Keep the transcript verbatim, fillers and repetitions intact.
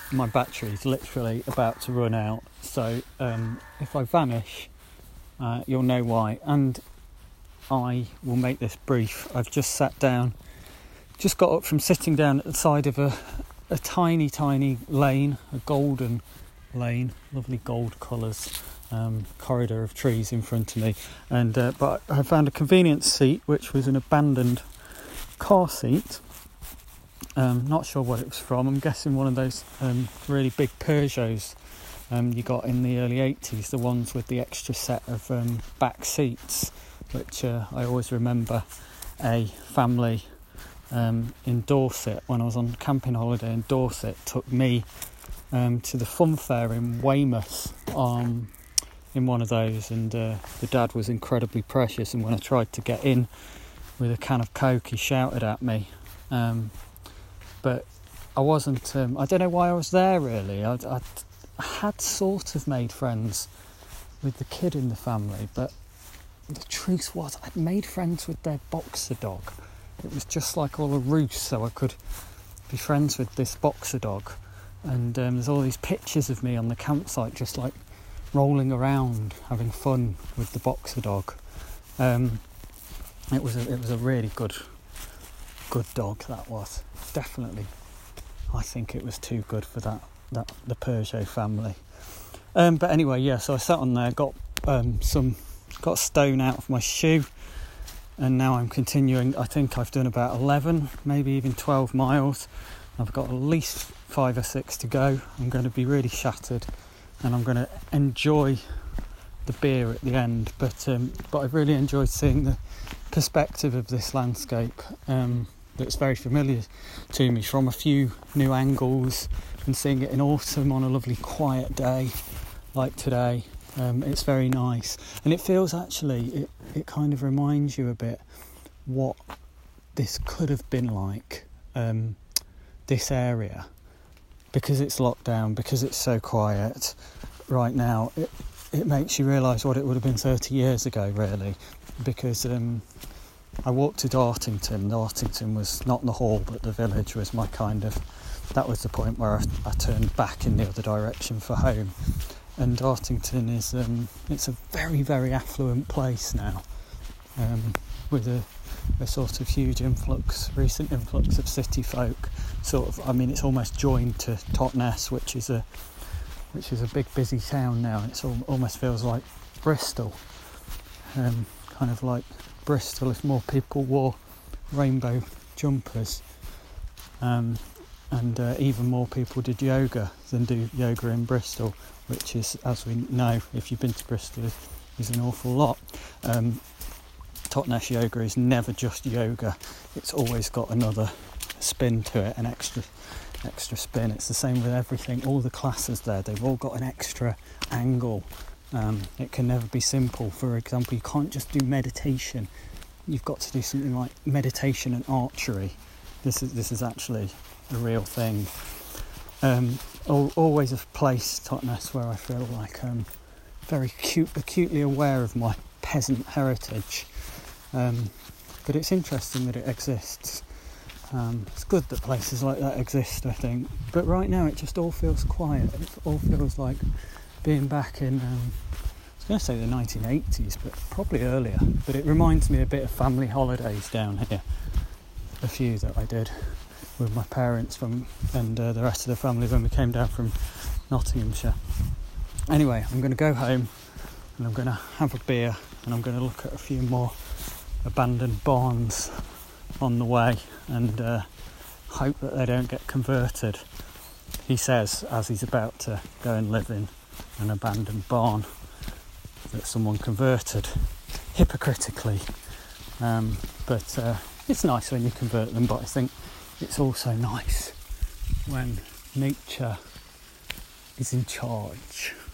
my battery's literally about to run out, so um, if I vanish, uh, you'll know why, and I will make this brief. I've just sat down, just got up from sitting down at the side of a, a tiny, tiny lane, a golden lane, lovely gold colours, um, corridor of trees in front of me, and uh, but I found a convenient seat, which was an abandoned car seat. Um, not sure what it was from. I'm guessing one of those um, really big Peugeots um, you got in the early eighties, the ones with the extra set of um, back seats, which uh, I always remember a family um, in Dorset, when I was on camping holiday in Dorset, took me um, to the fun fair in Weymouth um, in one of those, and uh, the dad was incredibly precious, and when I tried to get in with a can of Coke, he shouted at me. Um, But I wasn't, um, I don't know why I was there really. I, I, I had sort of made friends with the kid in the family, but the truth was I'd made friends with their boxer dog. It was just like all a ruse, so I could be friends with this boxer dog. And um, there's all these pictures of me on the campsite just like rolling around, having fun with the boxer dog. Um, it was a, it was a really good, good dog, that was. Definitely, I think it was too good for that, that the Peugeot family. Um, but anyway, yeah, so I sat on there, got um, some, got a stone out of my shoe, and now I'm continuing. I think I've done about eleven, maybe even twelve miles. I've got at least five or six to go. I'm going to be really shattered, and I'm going to enjoy the beer at the end. But um, but I've really enjoyed seeing the perspective of this landscape. Um, that's very familiar to me from a few new angles, and seeing it in autumn on a lovely quiet day like today. Um, it's very nice, and it feels actually, it, it kind of reminds you a bit what this could have been like, um, this area, because it's locked down, because it's so quiet right now. It, it makes you realise what it would have been thirty years ago really, because um, I walked to Dartington. Dartington was not the hall, but the village was my kind of, that was the point where I, I turned back in the other direction for home. And Dartington is, um, it's a very, very affluent place now, um, with a, a sort of huge influx, recent influx of city folk. Sort of, I mean, it's almost joined to Totnes, which is a, which is a big, busy town now. It almost feels like Bristol, um, kind of like Bristol if more people wore rainbow jumpers, um, and uh, even more people did yoga than do yoga in Bristol, which is, as we know, if you've been to Bristol, is an awful lot. Um, Totnes yoga is never just yoga, it's always got another spin to it, an extra extra spin. It's the same with everything, all the classes there, they've all got an extra angle. Um, it can never be simple. For example, you can't just do meditation. You've got to do something like meditation and archery. This is this is actually a real thing. Um, al- always a place, Totnes, where I feel like I'm very acute, acutely aware of my peasant heritage. Um, but it's interesting that it exists. Um, it's good that places like that exist, I think. But right now, it just all feels quiet. It all feels like being back in, um, I was going to say the nineteen eighties, but probably earlier. But it reminds me a bit of family holidays down here, a few that I did with my parents from and uh, the rest of the family when we came down from Nottinghamshire. Anyway, I'm going to go home and I'm going to have a beer, and I'm going to look at a few more abandoned barns on the way, and uh, hope that they don't get converted. He says, as he's about to go and live in an abandoned barn that someone converted hypocritically, um, but uh, it's nice when you convert them. But I think it's also nice when nature is in charge.